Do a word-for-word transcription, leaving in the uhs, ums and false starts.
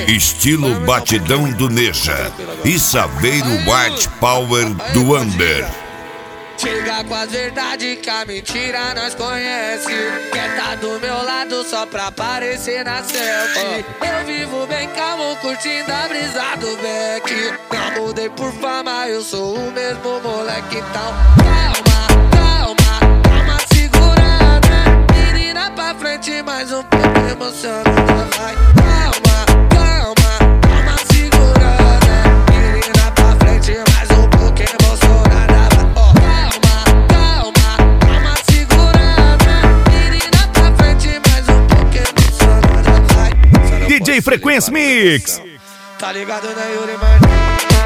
estilo batidão do Neja e Saveiro White Power do Amber. Chega com as verdades que a mentira nós conhece. Quer tá do meu lado só pra aparecer na selfie. Eu vivo bem calmo, curtindo a brisa do Beck. Não mudei por fama, eu sou o mesmo moleque. Então calma, calma, calma, segurada. Menina pra frente, mais um pouco emocionada. Vai, calma, calma, calma, segurada. Menina pra frente, mais um pouco emocionada. D J Frequência Mix. Tá ligado, né, Yuri, mano?